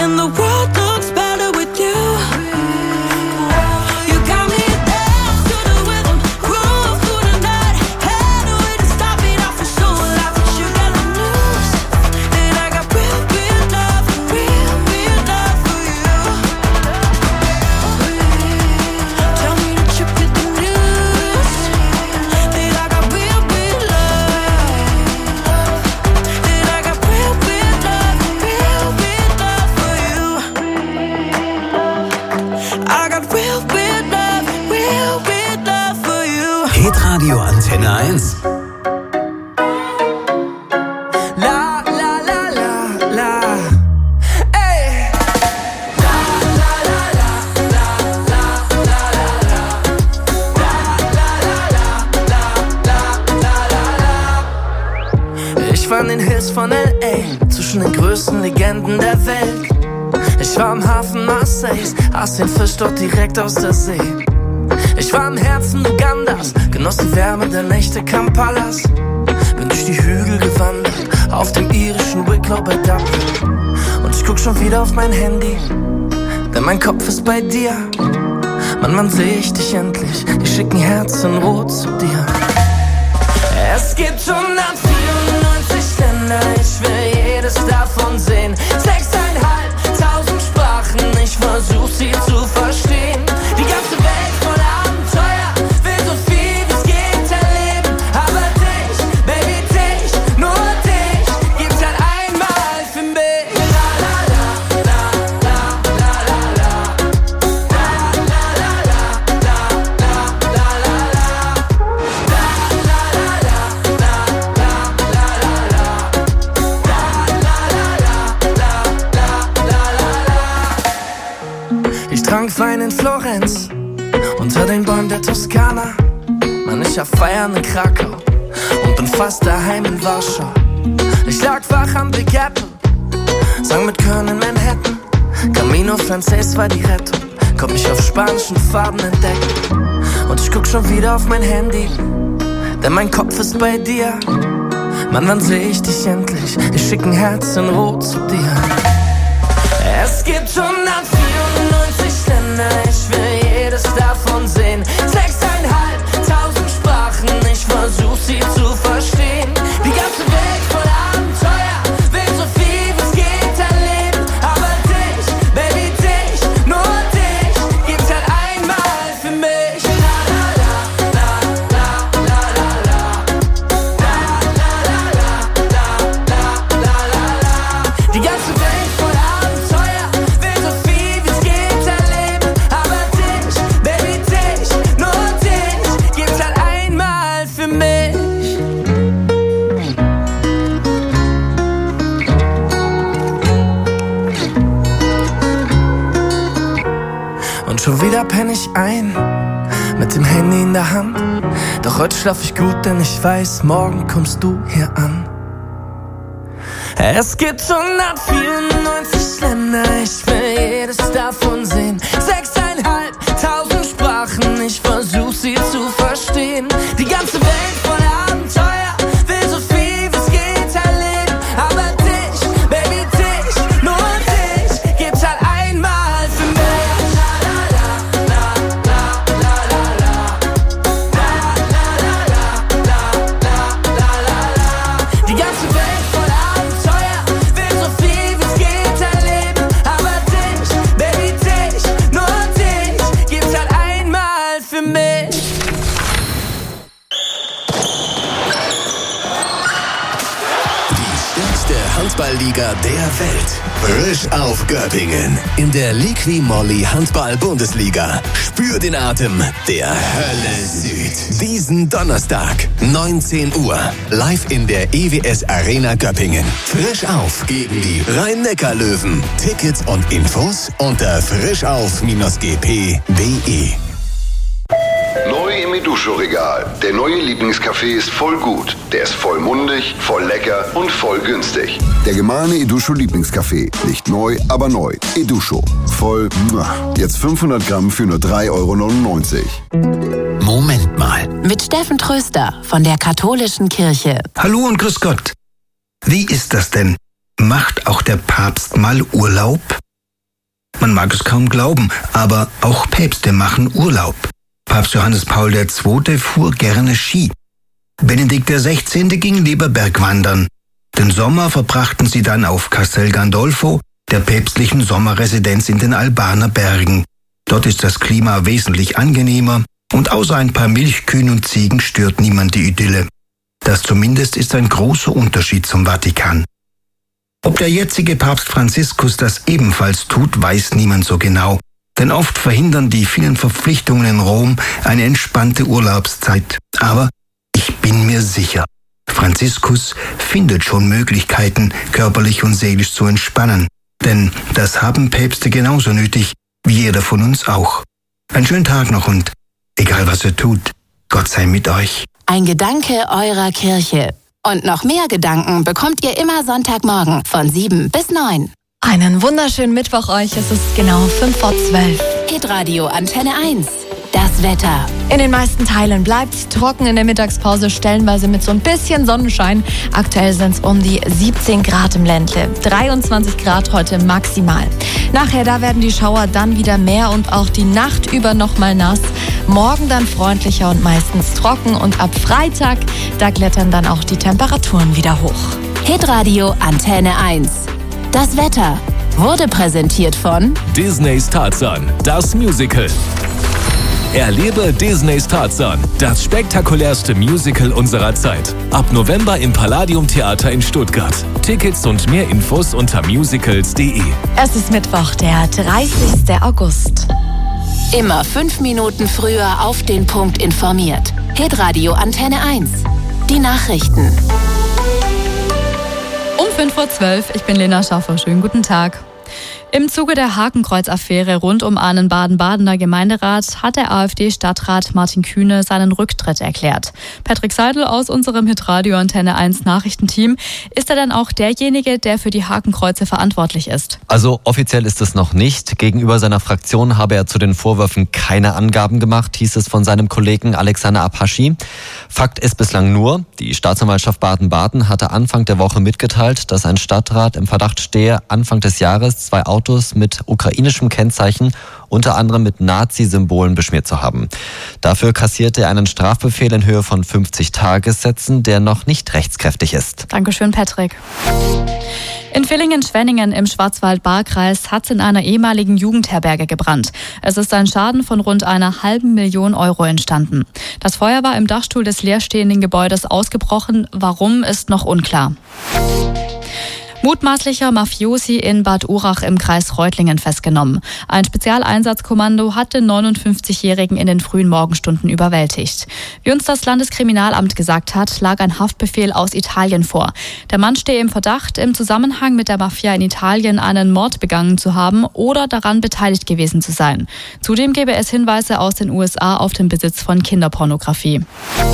And the world looks better with you. Radio Antenne 1. La la la la la. Ey. La la la la la la la la. La la la la. Ich war in den Hills von L.A., zwischen den größten Legenden der Welt. Ich war am Hafen Marseilles, aß den Fisch dort direkt aus der See. Ich war im Herzen Ugandas, genoss die Wärme der Nächte Kampalas. Bin durch die Hügel gewandert, auf dem irischen Wicklow bei Dublin. Und ich guck schon wieder auf mein Handy, denn mein Kopf ist bei dir. Mann, wann seh ich dich endlich? Die schicken Herzen rot zu dir. Es gibt 194 Länder, ich will jedes davon sehen. 6.500 Sprachen, ich versuch sie zu verstehen. Die ganze Welt voller Abenteuer, will so viel wie es geht erleben. Aber dich, Baby, dich, nur dich, gibt's halt einmal für mich. La la la la la la la la. La la la la la la la la la. La la la la la la la la la. La la la la la. Ich trank Wein in Florenz, unter den Bäumen der Toskana. Mann, ich hab Feiern in Krakau und bin fast daheim in Warschau. Ich lag wach am Big Apple, sang mit Köln in Manhattan. Camino Frances war die Rettung, konnt mich auf spanischen Farben entdecken. Und ich guck schon wieder auf mein Handy, denn mein Kopf ist bei dir. Mann, wann seh ich dich endlich? Ich schick ein Herz in Rot zu dir. Es gibt 194 Länder, ich will jedes davon sehen. 6.500 Sprachen, ich versuch sie zu verstehen. Die ganze Welt voller Abenteuer, will so viel wie es geht erleben. Aber dich, Baby, dich, nur dich, gibt's halt einmal für mich. La la la la la la la la. La la la la la la la la la. Die ganze Welt voller Abenteuer, will so viel wie es geht erleben. Aber dich, Baby, dich, nur dich, gibt's halt einmal für mich. Und schon wieder penn ich ein, mit dem Handy in der Hand. Doch heute schlaf ich gut, denn ich weiß, morgen kommst du hier an. Es gibt 194 Länder, ich will jedes davon sehen. 6.500 Sprachen, ich versuch sie zu verstehen. Die ganze Welt voller Abenteuer, will so viel wie es geht erleben. Aber dich, Baby, dich, nur dich, gibt's halt einmal für mich. La la la la la la la la. La la la la la la la la la. Die ganze Welt voller Abenteuer, will so viel wie es geht erleben. Aber dich, Baby, dich, nur dich, gibt's halt einmal für mich. Stärkste Handballliga der Welt. Frisch auf Göppingen. In der Liqui-Moly Handball-Bundesliga. Spür den Atem der Hölle Süd. Diesen Donnerstag, 19 Uhr. Live in der EWS Arena Göppingen. Frisch auf gegen die Rhein-Neckar-Löwen. Tickets und Infos unter frischauf-gp.de. Neu im Eduscho-Regal. Der neue Lieblingskaffee ist voll gut. Der ist voll mundig, voll lecker und voll günstig. Der gemahlene Eduscho Lieblingskaffee. Nicht neu, aber neu. Eduscho. Voll, jetzt 500 Gramm für nur 3,99 €. Moment mal. Mit Steffen Tröster von der Katholischen Kirche. Hallo und grüß Gott. Wie ist das denn? Macht auch der Papst mal Urlaub? Man mag es kaum glauben, aber auch Päpste machen Urlaub. Papst Johannes Paul II. Fuhr gerne Ski. Benedikt XVI. Ging lieber Bergwandern. Den Sommer verbrachten sie dann auf Castel Gandolfo, der päpstlichen Sommerresidenz in den Albaner Bergen. Dort ist das Klima wesentlich angenehmer und außer ein paar Milchkühen und Ziegen stört niemand die Idylle. Das zumindest ist ein großer Unterschied zum Vatikan. Ob der jetzige Papst Franziskus das ebenfalls tut, weiß niemand so genau. Denn oft verhindern die vielen Verpflichtungen in Rom eine entspannte Urlaubszeit. Aber ich bin mir sicher, Franziskus findet schon Möglichkeiten, körperlich und seelisch zu entspannen. Denn das haben Päpste genauso nötig, wie jeder von uns auch. Einen schönen Tag noch und egal was ihr tut, Gott sei mit euch. Ein Gedanke eurer Kirche. Und noch mehr Gedanken bekommt ihr immer Sonntagmorgen von 7 bis 9. Einen wunderschönen Mittwoch euch. Es ist genau 11:55. Hitradio Antenne 1. Das Wetter. In den meisten Teilen bleibt trocken in der Mittagspause, stellenweise mit so ein bisschen Sonnenschein. Aktuell sind es um die 17 Grad im Ländle. 23 Grad heute maximal. Nachher, da werden die Schauer dann wieder mehr und auch die Nacht über nochmal nass. Morgen dann freundlicher und meistens trocken und ab Freitag, da klettern dann auch die Temperaturen wieder hoch. Hitradio Antenne 1. Das Wetter wurde präsentiert von Disneys Tarzan, das Musical. Erlebe Disneys Tarzan, das spektakulärste Musical unserer Zeit. Ab November im Palladium Theater in Stuttgart. Tickets und mehr Infos unter musicals.de. Es ist Mittwoch, der 30. August. Immer 5 Minuten früher auf den Punkt informiert. Hitradio Antenne 1. Die Nachrichten. Um 5:12 Uhr, ich bin Lena Schaffer. Schönen guten Tag. Im Zuge der Hakenkreuz-Affäre rund um einen Baden-Badener Gemeinderat hat der AfD-Stadtrat Martin Kühne seinen Rücktritt erklärt. Patrick Seidel aus unserem Hitradio Antenne 1 Nachrichtenteam. Ist er dann auch derjenige, der für die Hakenkreuze verantwortlich ist? Also offiziell ist es noch nicht. Gegenüber seiner Fraktion habe er zu den Vorwürfen keine Angaben gemacht, hieß es von seinem Kollegen Alexander Abhaschi. Fakt ist bislang nur, die Staatsanwaltschaft Baden-Baden hatte Anfang der Woche mitgeteilt, dass ein Stadtrat im Verdacht stehe, Anfang des Jahres 2 Autos mit ukrainischem Kennzeichen, unter anderem mit Nazi-Symbolen beschmiert zu haben. Dafür kassierte er einen Strafbefehl in Höhe von 50 Tagessätzen, der noch nicht rechtskräftig ist. Dankeschön, Patrick. In Villingen-Schwenningen im Schwarzwald-Baar-Kreis hat es in einer ehemaligen Jugendherberge gebrannt. Es ist ein Schaden von rund 500.000 Euro entstanden. Das Feuer war im Dachstuhl des leerstehenden Gebäudes ausgebrochen. Warum, ist noch unklar. Mutmaßlicher Mafiosi in Bad Urach im Kreis Reutlingen festgenommen. Ein Spezialeinsatzkommando hat den 59-Jährigen in den frühen Morgenstunden überwältigt. Wie uns das Landeskriminalamt gesagt hat, lag ein Haftbefehl aus Italien vor. Der Mann stehe im Verdacht, im Zusammenhang mit der Mafia in Italien einen Mord begangen zu haben oder daran beteiligt gewesen zu sein. Zudem gebe es Hinweise aus den USA auf den Besitz von Kinderpornografie.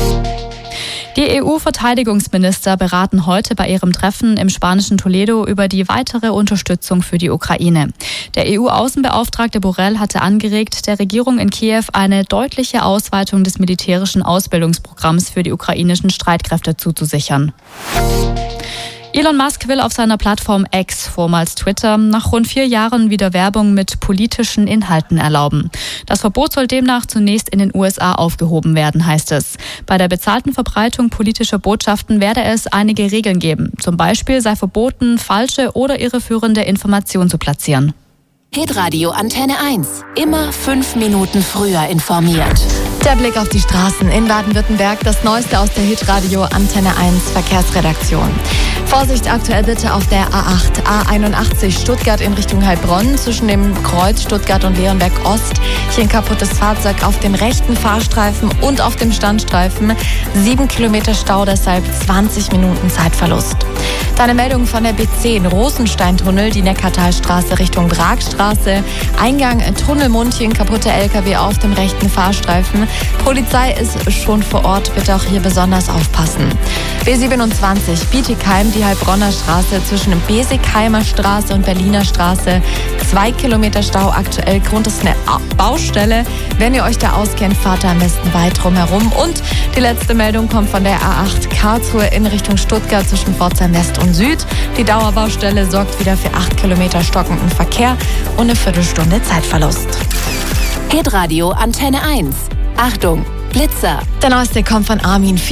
Die EU-Verteidigungsminister beraten heute bei ihrem Treffen im spanischen Toledo über die weitere Unterstützung für die Ukraine. Der EU-Außenbeauftragte Borrell hatte angeregt, der Regierung in Kiew eine deutliche Ausweitung des militärischen Ausbildungsprogramms für die ukrainischen Streitkräfte zuzusichern. Elon Musk will auf seiner Plattform X, vormals Twitter, nach rund 4 Jahren wieder Werbung mit politischen Inhalten erlauben. Das Verbot soll demnach zunächst in den USA aufgehoben werden, heißt es. Bei der bezahlten Verbreitung politischer Botschaften werde es einige Regeln geben. Zum Beispiel sei verboten, falsche oder irreführende Informationen zu platzieren. Hitradio Antenne 1. Immer 5 Minuten früher informiert. Der Blick auf die Straßen in Baden-Württemberg, das Neueste aus der Hitradio Antenne 1 Verkehrsredaktion. Vorsicht aktuell bitte auf der A8, A81 Stuttgart in Richtung Heilbronn zwischen dem Kreuz Stuttgart und Leonberg Ost. Hier ein kaputtes Fahrzeug auf dem rechten Fahrstreifen und auf dem Standstreifen. 7 Kilometer Stau, deshalb 20 Minuten Zeitverlust. Deine Meldung von der B10 Rosensteintunnel, die Neckartalstraße Richtung Bragstraße. Eingang Tunnelmundchen, kaputte LKW auf dem rechten Fahrstreifen. Polizei ist schon vor Ort, bitte auch hier besonders aufpassen. B27 Bietigheim, die Heilbronner Straße zwischen Besigheimer Straße und Berliner Straße. 2 Kilometer Stau aktuell, Grund ist eine Baustelle. Wenn ihr euch da auskennt, fahrt da am besten weit drumherum. Und die letzte Meldung kommt von der A8 Karlsruhe in Richtung Stuttgart zwischen Pforzheim West West und Süd. Die Dauerbaustelle sorgt wieder für 8 Kilometer stockenden Verkehr und eine Viertelstunde Zeitverlust. Hitradio Antenne 1. Achtung, Blitzer. Der neueste kommt von Armin.